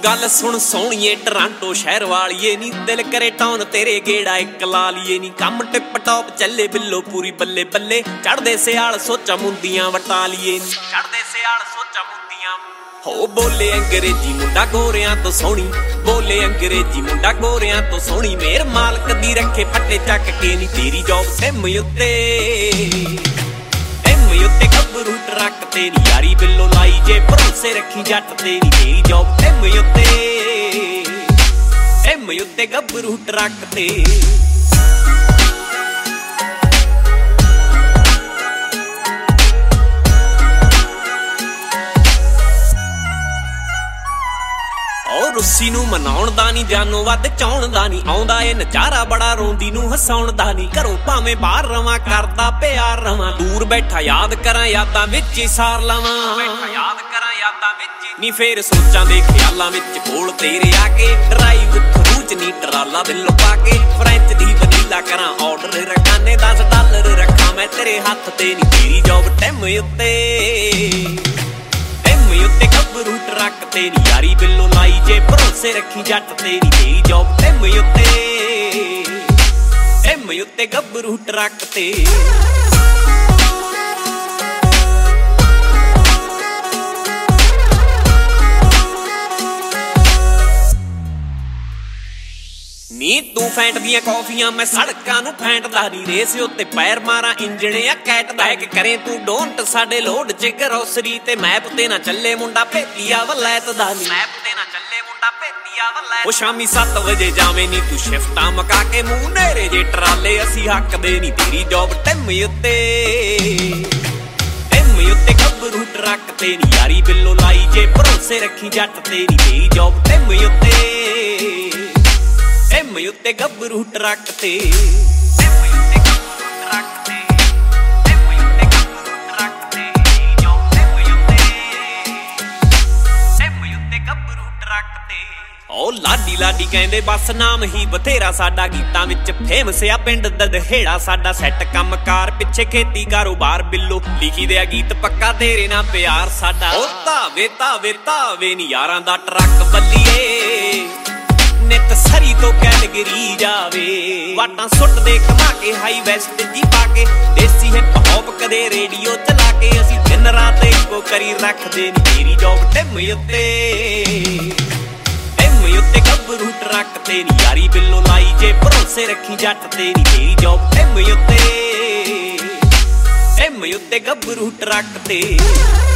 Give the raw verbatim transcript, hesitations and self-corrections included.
गल सुन सोहणीए टरांटो शहर वालीए नी दिल करे टाउन तेरे गेड़ा एक ला लीए नी कम टिप टॉप चले बिल्लो पूरी बल्ले बल्ले चढ़दे सियाल सोचा मुंदियां वटा लीए नी चढ़दे सियाल सोचा मुंदियां हो बोले अंग्रेजी मुंडा गोरियां तो सोहनी बोले अंग्रेजी मुंडा गोरियां तो सोहनी मेर मालक दी रखे फट्टे चक के नी तेरी जॉब सिम उत्ते उत्ते गबरू ट्रक तेरी यारी बिल्लो लाई जे भरोसे रखी जट तेरी तेरी जॉब एम उत्ते एम उत्ते गबरू ट्रक ते रुस्सी नूं मनाउण दा नी जानो वध चाउण दा नी आउंदा ए नजारा बड़ा रोंदी नूं हसाउण दा नी घरों भावें बाहर रवां करदा प्यार रवां दूर बैठा याद करां यादां विच ही सार लवां बैठा याद करां यादां विच नी फेर सोचां दे ख्यालां विच कोल तेरे आके ड्राइव खरूच नी टराला दिलों पाके फ्रेंच दी वनीला करां आर्डर रखाने दस डॉलर रखां मैं तेरे हत्थ ते नी तेरी जॉब टैम उत्ते उत्ते गबरू ट्रक तेरी यारी बिल्लो लाई जे भरोसे रखी जट तेरी तेरी जॉब एम उत्ते एम उत्ते गबरू ट्रक ते नी तू फैंट दियां कॉफियां मैं सड़कां नूं फैंटदा नी रेस उत्ते पैर मारा इंजण आ कैट बैक करे तू डोंट साडे लोड च ग्रोसरी ते मैप ते ना चले मुंडा भेतिया वलैत दा नी मैप ते ना चले मुंडा भेतिया वलैत ओ शामी सत्त बजे जावे नी तू शिफ्टां मका के मूंह नेरे जे ट्राले असी हक दे नी तेरी जॉब टैम उत्ते एम उत्ते गबरू ट्रक तेरी यारी बिल्लो लाई जे भरोसे रखी जट तेरी तेरी जॉब टैम उत्ते एम उत्ते गबरू ट्रक ते एम उत्ते गबरू ट्रक ते एम उत्ते गबरू ट्रक ते जॉब एम उत्ते एम उत्ते गबरू ट्रक ते ओ लाडी लाडी कहंदे बस नाम ही बथेरा साडा गीतां विच फेमस आ पिंड ददहेड़ा साडा सैट कमकार पिछे खेती कारोबार बिल्लो लिखी दे गीत पक्का तेरे नाल प्यार साडा ओ तावे तावे तावे नी यारां दा ट्रक बल्लीए नित सरी तो कैलगरी जावे वाटां सुट दे कमा के हाई वेस्ट जी पाके देसी हिप हॉप कदे रेडियो चला के असी दिन रात एको करी रखदे नी तेरी जॉब टैम उत्ते एम उत्ते गबरू ट्रक तेरी यारी बिल्लो लाई जे भरोसे रखी जट तेरी तेरी जॉब टैम उत्ते एम उत्ते गबरू ट्रक ते